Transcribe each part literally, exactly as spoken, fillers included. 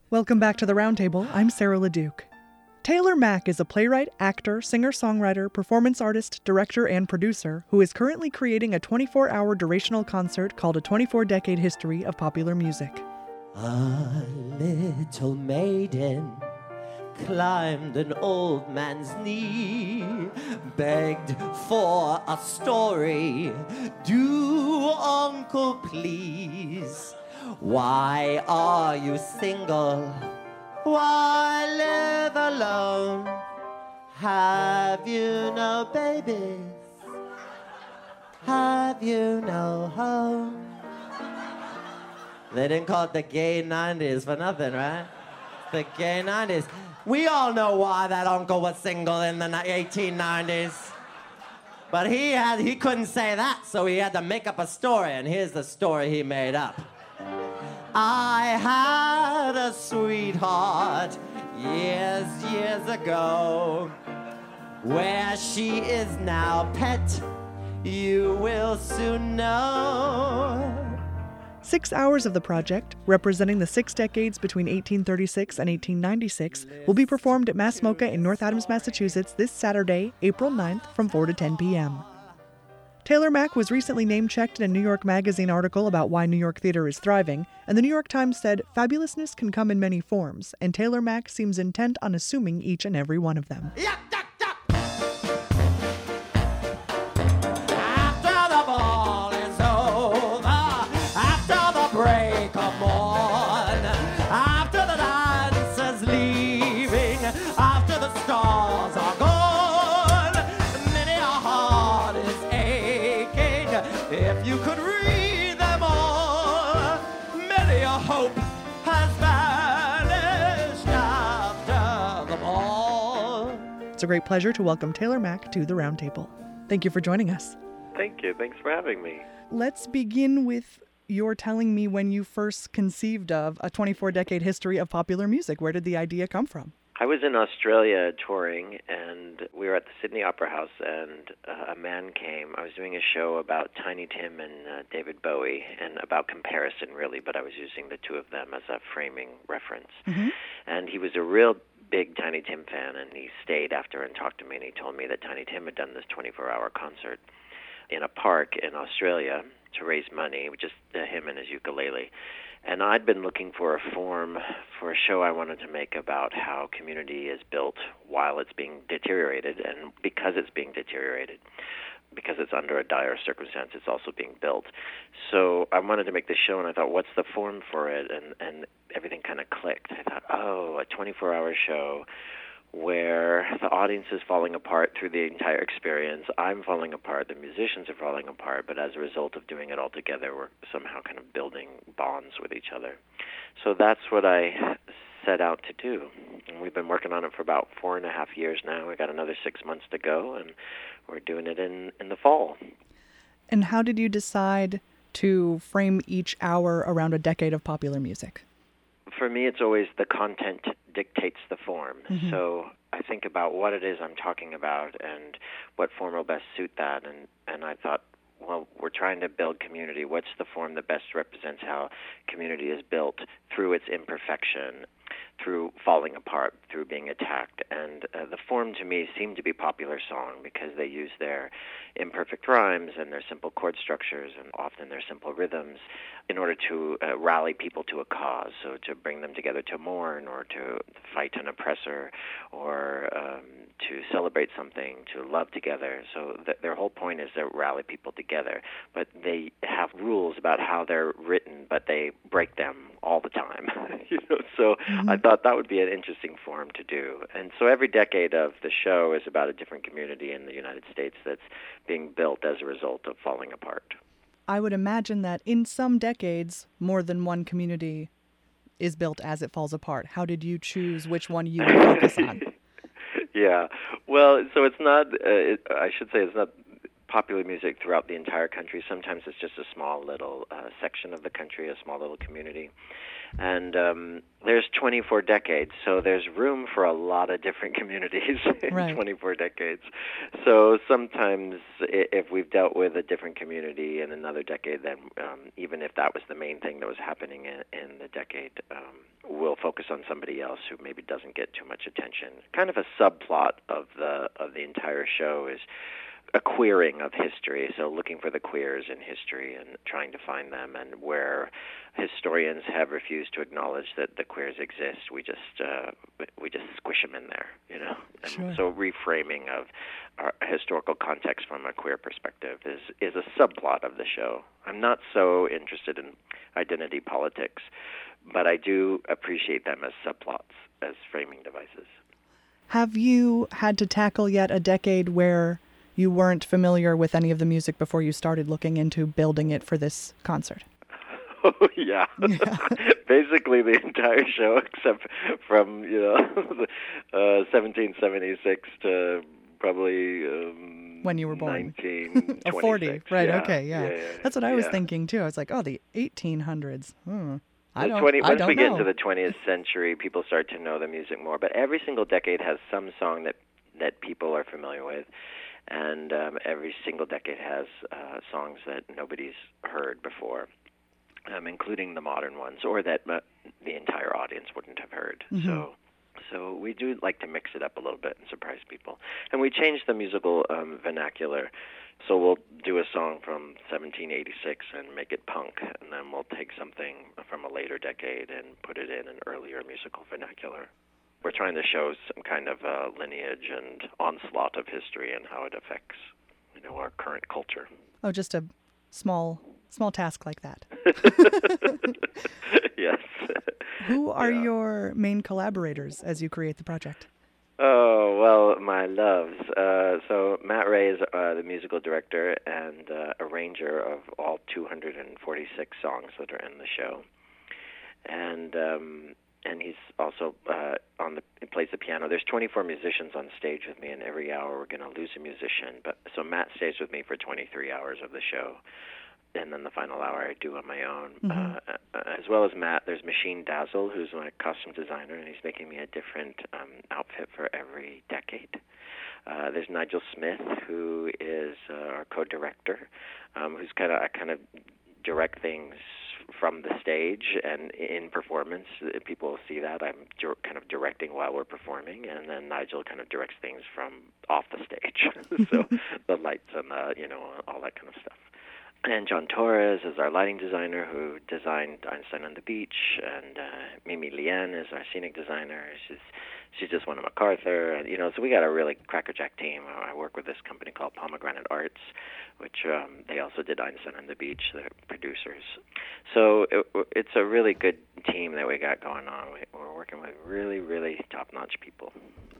Welcome back to the Roundtable. I'm Sarah LeDuc. Taylor Mac is a playwright, actor, singer-songwriter, performance artist, director, and producer who is currently creating a twenty-four hour durational concert called A twenty-four decade History of Popular Music. A little maiden climbed an old man's knee, begged for a story. Do, uncle, please. Why are you single? Why live alone? Have you no babies? Have you no home? They didn't call it the gay nineties for nothing, right? The gay nineties. We all know why that uncle was single in the eighteen nineties. But he had he couldn't say that, so he had to make up a story, and here's the story he made up. I had a sweetheart years, years ago. Where she is now, pet, you will soon know. Six hours of the project, representing the six decades between eighteen thirty-six and eighteen ninety-six, will be performed at Mass MoCA in North Adams, Massachusetts this Saturday, April ninth from four to ten p.m. Taylor Mac was recently name-checked in a New York Magazine article about why New York theater is thriving, and the New York Times said, "Fabulousness can come in many forms, and Taylor Mac seems intent on assuming each and every one of them." Yeah. After the ball is over, after the break of morn, after the dancers leaving, after the stars are gone, many a heart is aching. If you could read them all, many a hope has vanished after the ball. It's a great pleasure to welcome Taylor Mac to the Roundtable. Thank you for joining us. Thank you. Thanks for having me. Let's begin with your telling me when you first conceived of a twenty-four decade history of popular music. Where did the idea come from? I was in Australia touring, and we were at the Sydney Opera House, and uh, a man came. I was doing a show about Tiny Tim and uh, David Bowie, and about comparison, really, but I was using the two of them as a framing reference. Mm-hmm. And he was a real big Tiny Tim fan, and he stayed after and talked to me, and he told me that Tiny Tim had done this twenty-four hour concert in a park in Australia to raise money, just uh, him and his ukulele. And I'd been looking for a form for a show I wanted to make about how community is built while it's being deteriorated, and because it's being deteriorated, because it's under a dire circumstance, it's also being built. So I wanted to make this show, and I thought, what's the form for it? And, and everything kind of clicked. I thought, oh, a twenty-four hour show where the audience is falling apart through the entire experience. I'm falling apart, the musicians are falling apart, but as a result of doing it all together, we're somehow kind of building bonds with each other. So that's what I set out to do. And we've been working on it for about four and a half years now. We've got another six months to go, and we're doing it in, in the fall. And how did you decide to frame each hour around a decade of popular music? For me, it's always the content dictates the form. Mm-hmm. So I think about what it is I'm talking about and what form will best suit that. And, and I thought, well, we're trying to build community. What's the form that best represents how community is built through its imperfection, through falling apart, through being attacked? And uh, the form to me seemed to be popular song because they use their imperfect rhymes and their simple chord structures and often their simple rhythms in order to uh, rally people to a cause, so to bring them together to mourn or to fight an oppressor or um, to celebrate something, to love together. So th- their whole point is to rally people together, but they have rules about how they're written, but they break them all the time. you know, so mm-hmm. I thought that would be an interesting form to do. And so every decade of the show is about a different community in the United States that's being built as a result of falling apart. I would imagine that in some decades, more than one community is built as it falls apart. How did you choose which one you would focus on? Yeah, well, so it's not, uh, it, I should say it's not popular music throughout the entire country. Sometimes it's just a small little uh, section of the country, a small little community. And um, there's twenty-four decades, so there's room for a lot of different communities in right. twenty-four decades. So sometimes if we've dealt with a different community in another decade, then um, even if that was the main thing that was happening in, in the decade, um, we'll focus on somebody else who maybe doesn't get too much attention. Kind of a subplot of the of the entire show is a queering of history, so looking for the queers in history and trying to find them, and where historians have refused to acknowledge that the queers exist, we just uh, we just squish them in there, you know. And Sure. so reframing of our historical context from a queer perspective is is a subplot of the show. I'm not so interested in identity politics, but I do appreciate them as subplots, as framing devices. Have you had to tackle yet a decade where you weren't familiar with any of the music before you started looking into building it for this concert? Oh, yeah. yeah. Basically the entire show, except from, you know, uh, seventeen seventy-six to probably um, when you were born. nineteen twenty-six. Oh, forty, right, yeah. okay, yeah. Yeah, yeah. That's what I was yeah. thinking, too. I was like, oh, the eighteen hundreds. Hmm. I The don't, twenty, I once don't we know. get into the twentieth century, people start to know the music more. But every single decade has some song that, that people are familiar with. And um, every single decade has uh, songs that nobody's heard before, um, including the modern ones, or that uh, the entire audience wouldn't have heard. Mm-hmm. So, so we do like to mix it up a little bit and surprise people. And we change the musical um, vernacular. So we'll do a song from seventeen eighty-six and make it punk, and then we'll take something from a later decade and put it in an earlier musical vernacular. We're trying to show some kind of uh, lineage and onslaught of history and how it affects, you know, our current culture. Oh, just a small, small task like that. Yes. Who are Yeah. your main collaborators as you create the project? Oh, well, my loves. Uh, so Matt Ray is uh, the musical director and uh, arranger of all two hundred forty-six songs that are in the show. And... Um, And he's also uh, on the he plays the piano. There's twenty-four musicians on stage with me, and every hour we're going to lose a musician. But so Matt stays with me for twenty-three hours of the show, and then the final hour I do on my own. Mm-hmm. Uh, as well as Matt, there's Machine Dazzle, who's my costume designer, and he's making me a different um, outfit for every decade. Uh, there's Nigel Smith, who is uh, our co-director, um, who's kind of I kind of direct things from the stage and in performance. People see that I'm dir- kind of directing while we're performing, and then Nigel kind of directs things from off the stage. So the lights and the, you know, all that kind of stuff. And John Torres is our lighting designer, who designed Einstein on the Beach, and uh, Mimi Lien is our scenic designer. She's she's just won a MacArthur, and you know, so we got a really crackerjack team. I work with this company called Pomegranate Arts, which um, they also did Einstein on the Beach. They're producers, so it, it's a really good team that we got going on. We, we're working with really, really top-notch people.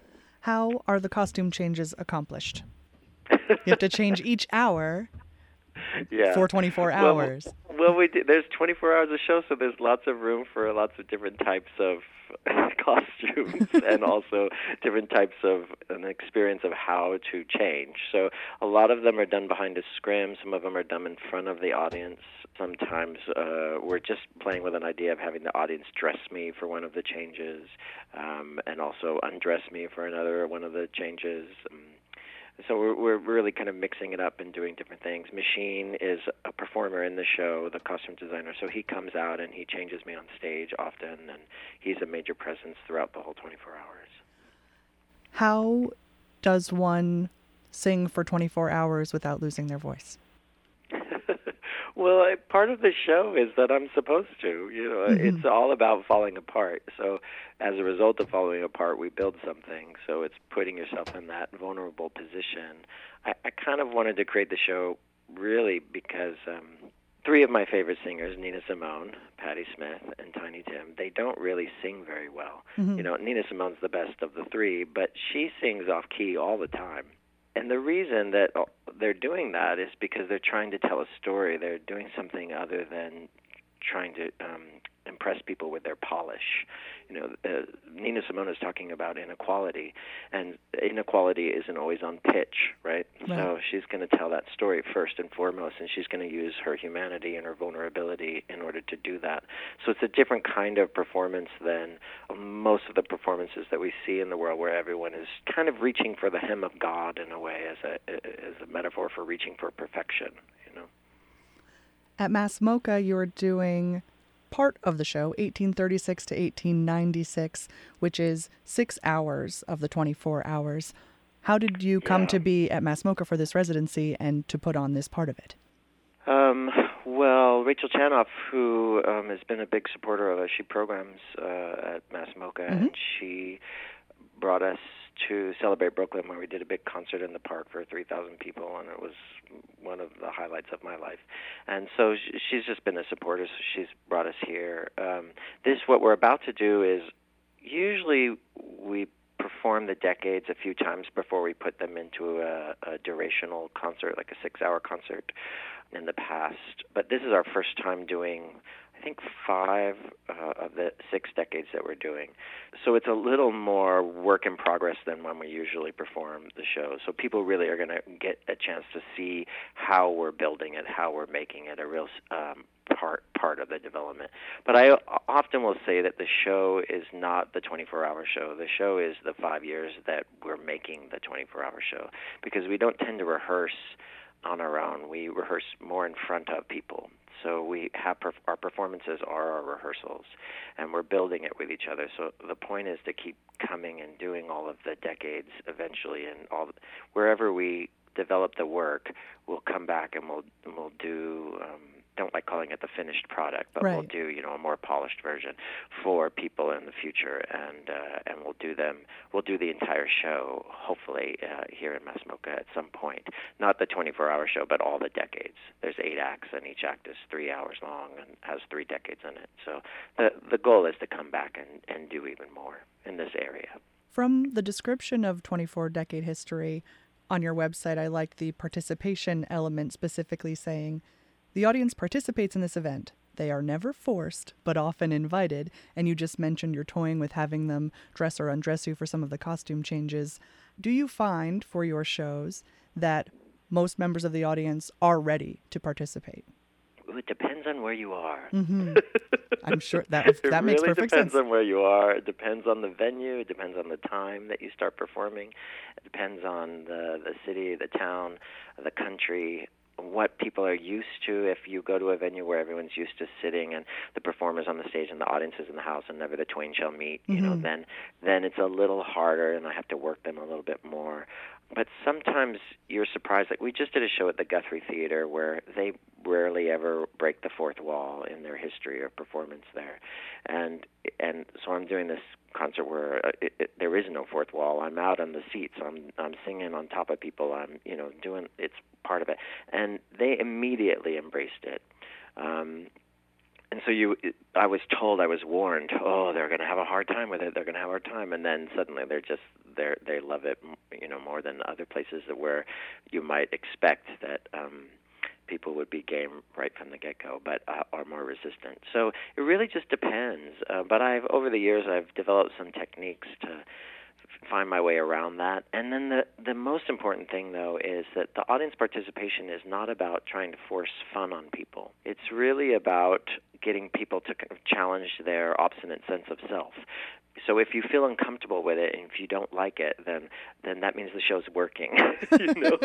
How are the costume changes accomplished? You have to change each hour. Yeah. For twenty-four hours. Well, well, we do, there's twenty-four hours of show, so there's lots of room for lots of different types of costumes and also different types of an experience of how to change. So a lot of them are done behind a scrim. Some of them are done in front of the audience. Sometimes uh, we're just playing with an idea of having the audience dress me for one of the changes, um, and also undress me for another one of the changes. Um, So we're, we're really kind of mixing it up and doing different things. Machine is a performer in the show, the costume designer, so he comes out and he changes me on stage often, and he's a major presence throughout the whole twenty-four hours. How does one sing for twenty-four hours without losing their voice? Well, I, part of the show is that I'm supposed to. You know, mm-hmm. It's all about falling apart. So as a result of falling apart, we build something. So it's putting yourself in that vulnerable position. I, I kind of wanted to create the show really because um, three of my favorite singers, Nina Simone, Patti Smith, and Tiny Tim, they don't really sing very well. Mm-hmm. You know, Nina Simone's the best of the three, but she sings off key all the time. And the reason that they're doing that is because they're trying to tell a story. They're doing something other than trying to um, impress people with their polish. You know, uh, Nina Simone is talking about inequality, and inequality isn't always on pitch, right? right. So she's going to tell that story first and foremost, and she's going to use her humanity and her vulnerability in order to do that. So it's a different kind of performance than most of the performances that we see in the world, where everyone is kind of reaching for the hem of God in a way, as a as a metaphor for reaching for perfection, you know. At Mass MoCA, you're doing part of the show, eighteen thirty-six to eighteen ninety-six, which is six hours of the twenty-four hours. How did you come Yeah. to be at MassMocha for this residency and to put on this part of it? Um, well, Rachel Chanoff, who um, has been a big supporter of us, she programs uh, at MassMocha, Mm-hmm. and she brought us to Celebrate Brooklyn, where we did a big concert in the park for three thousand people, and it was one of the highlights of my life. And so sh- she's just been a supporter, so she's brought us here. Um, this, what we're about to do is, usually we perform the decades a few times before we put them into a, a durational concert, like a six-hour concert in the past. But this is our first time doing, I think, five uh, of the six decades that we're doing. So it's a little more work in progress than when we usually perform the show. So people really are going to get a chance to see how we're building it, how we're making it a real um, part part of the development. But I often will say that the show is not the twenty-four hour show. The show is the five years that we're making the twenty-four hour show, because we don't tend to rehearse on our own. We rehearse more in front of people. So we have perf- our performances are our rehearsals, and we're building it with each other. So the point is to keep coming and doing all of the decades eventually, and all wherever we develop the work, we'll come back and we'll we'll do. Um, don't like calling it the finished product, but Right. we'll do, you know, a more polished version for people in the future, and uh, and we'll do them. We'll do the entire show, hopefully, uh, here in MassMocha at some point. Not the twenty-four hour show, but all the decades. There's eight acts, and each act is three hours long and has three decades in it. So the the goal is to come back and, and do even more in this area. From the description of twenty-four decade history on your website, I liked the participation element, specifically saying, the audience participates in this event. They are never forced, but often invited. And you just mentioned you're toying with having them dress or undress you for some of the costume changes. Do you find for your shows that most members of the audience are ready to participate? It depends on where you are. Mm-hmm. I'm sure that it that makes really perfect depends sense. on where you are. It depends on the venue. It depends on the time that you start performing. It depends on the the city, the town, the country, what people are used to. If you go to a venue where everyone's used to sitting and the performers on the stage and the audience is in the house and never the twain shall meet, you Mm-hmm. know, then then it's a little harder, and I have to work them a little bit more. But sometimes you're surprised. Like we just did a show at the Guthrie Theater where they rarely ever break the fourth wall in their history of performance there, and and so I'm doing this concert where it, it, there is no fourth wall. I'm out on the seats. I'm I'm singing on top of people. I'm you know doing it's part of it, and they immediately embraced it. Um, And so you, I was told, I was warned, oh, they're going to have a hard time with it. They're going to have a hard time. And then suddenly they're just, they they love it, you know, more than other places that where you might expect that um, people would be game right from the get-go, but uh, are more resistant. So it really just depends. Uh, but I've, over the years, I've developed some techniques to find my way around that. And then the the most important thing, though, is that the audience participation is not about trying to force fun on people. It's really about getting people to kind of challenge their obstinate sense of self. So if you feel uncomfortable with it, and if you don't like it, then then that means the show's working. you know,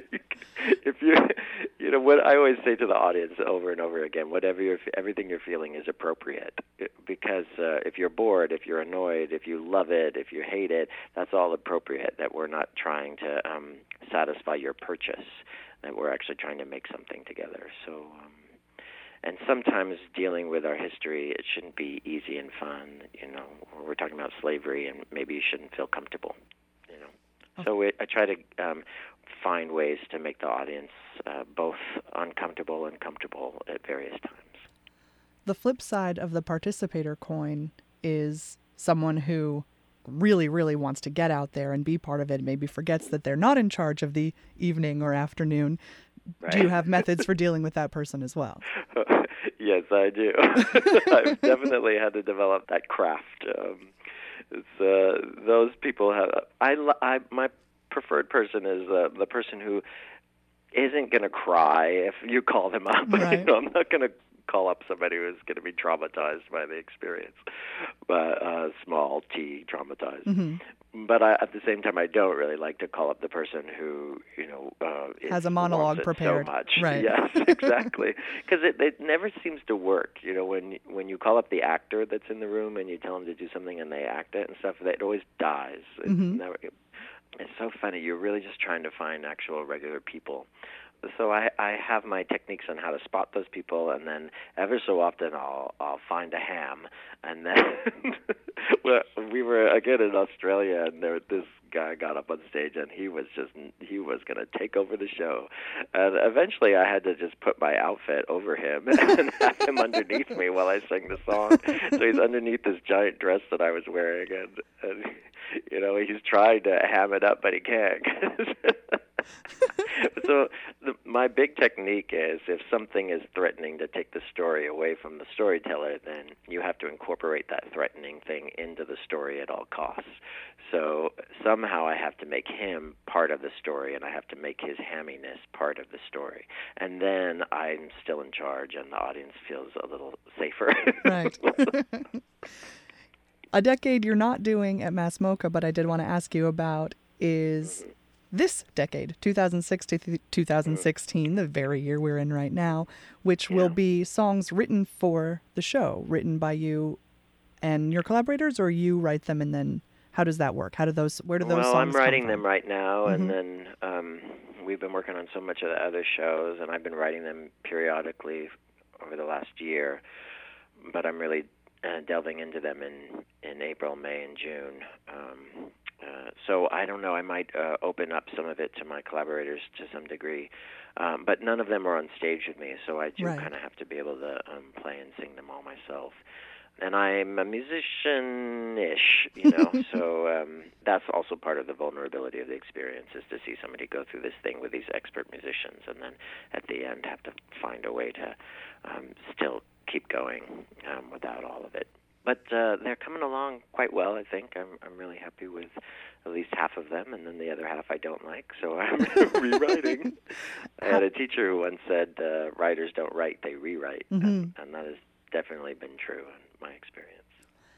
if you, you know, what I always say to the audience over and over again, whatever you're, everything you're feeling is appropriate. Because uh, if you're bored, if you're annoyed, if you love it, if you hate it, that's all appropriate. That we're not trying to um, satisfy your purchase. That we're actually trying to make something together. So. Um, And sometimes dealing with our history, it shouldn't be easy and fun. You know, we're talking about slavery, and maybe you shouldn't feel comfortable. You know, okay. So it, I try to um, find ways to make the audience uh, both uncomfortable and comfortable at various times. The flip side of the participator coin is someone who really, really wants to get out there and be part of it, maybe forgets that they're not in charge of the evening or afternoon. Right. Do you have methods for dealing with that person as well? Yes, I do. I've definitely had to develop that craft. Um, it's, uh, those people have. I, I my preferred person is uh, the person who isn't going to cry if you call them up. Right. You know, I'm not going to call up somebody who's going to be traumatized by the experience, but uh, small t traumatized. Mm-hmm. But I, at the same time, I don't really like to call up the person who, you know, uh, has a monologue prepared. So much, right? Yes, exactly. Because it, it never seems to work. You know, when when you call up the actor that's in the room and you tell them to do something and they act it and stuff, it always dies. It's mm-hmm. never. It, it's so funny. You're really just trying to find actual regular people. So I, I have my techniques on how to spot those people, and then ever so often I'll I'll find a ham, and then well, we were again in Australia, and there this guy got up on stage, and he was just he was going to take over the show, and eventually I had to just put my outfit over him and have him underneath me while I sang the song. So he's underneath this giant dress that I was wearing, and, and you know he's trying to ham it up, but he can't. So the, my big technique is if something is threatening to take the story away from the storyteller, then you have to incorporate that threatening thing into the story at all costs. So somehow I have to make him part of the story, and I have to make his hamminess part of the story. And then I'm still in charge, and the audience feels a little safer. Right. A decade you're not doing at Mass Mocha, but I did want to ask you about is... Mm-hmm. This decade, two thousand six to th- two thousand sixteen, mm. the very year we're in right now, which yeah. will be songs written for the show, written by you and your collaborators, or you write them and then how does that work? How do those? Where do those well, songs I'm writing come them from? right now, mm-hmm. and then um, we've been working on so much of the other shows, and I've been writing them periodically over the last year. But I'm really uh, delving into them in in April, May, and June. Um, Uh, so I don't know. I might uh, open up some of it to my collaborators to some degree, um, but none of them are on stage with me, so I do right. kind of have to be able to um, play and sing them all myself. And I'm a musician-ish, you know, so um, that's also part of the vulnerability of the experience is to see somebody go through this thing with these expert musicians and then at the end have to find a way to um, still keep going um, without all of it. But uh, they're coming along quite well, I think. I'm I'm really happy with at least half of them, and then the other half I don't like, so I'm rewriting. I had a teacher who once said, uh, writers don't write, they rewrite, mm-hmm. and, and that has definitely been true in my experience.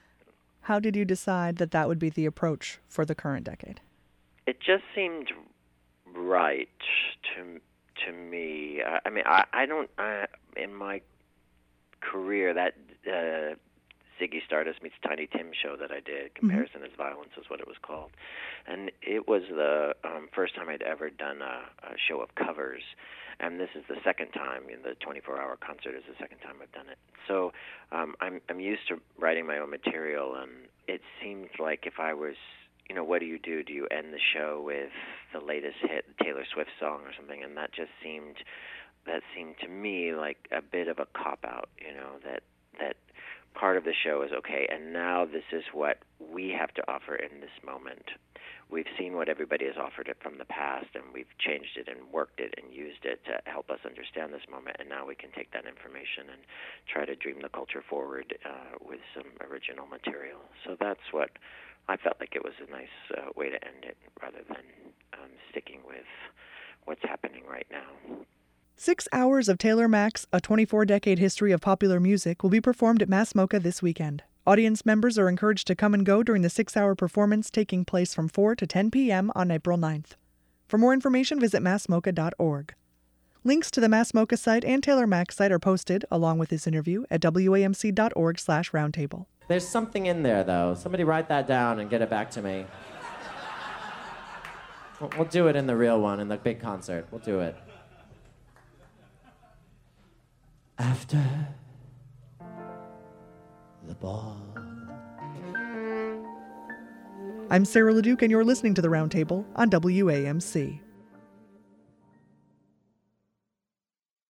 How did you decide that that would be the approach for the current decade? It just seemed right to to me. Uh, I mean, I, I don't, I, in my career, that... Uh, Ziggy Stardust Meets Tiny Tim show that I did, Comparison mm-hmm. is Violence is what it was called. And it was the um, first time I'd ever done a, a show of covers. And this is the second time, in the twenty-four hour concert is the second time I've done it. So um, I'm, I'm used to writing my own material, and it seemed like if I was, you know, what do you do? Do you end the show with the latest hit, the Taylor Swift song or something? And that just seemed, that seemed to me like a bit of a cop-out, you know, that that part of the show is okay, and now this is what we have to offer in this moment. We've seen what everybody has offered it from the past, and we've changed it and worked it and used it to help us understand this moment, and now we can take that information and try to dream the culture forward uh, with some original material. So that's what I felt like it was a nice uh, way to end it, rather than um, sticking with what's happening right now. Six hours of Taylor Mack's A twenty-four decade History of Popular Music will be performed at Mass Mocha this weekend. Audience members are encouraged to come and go during the six-hour performance taking place from four to ten p.m. on April ninth. For more information, visit mass mocha dot org. Links to the Mass Mocha site and Taylor Mack site are posted, along with this interview, at w a m c dot org slash roundtable. There's something in there, though. Somebody write that down and get it back to me. We'll do it in the real one, in the big concert. We'll do it. After the ball. I'm Sarah LeDuc, and you're listening to The Roundtable on W A M C.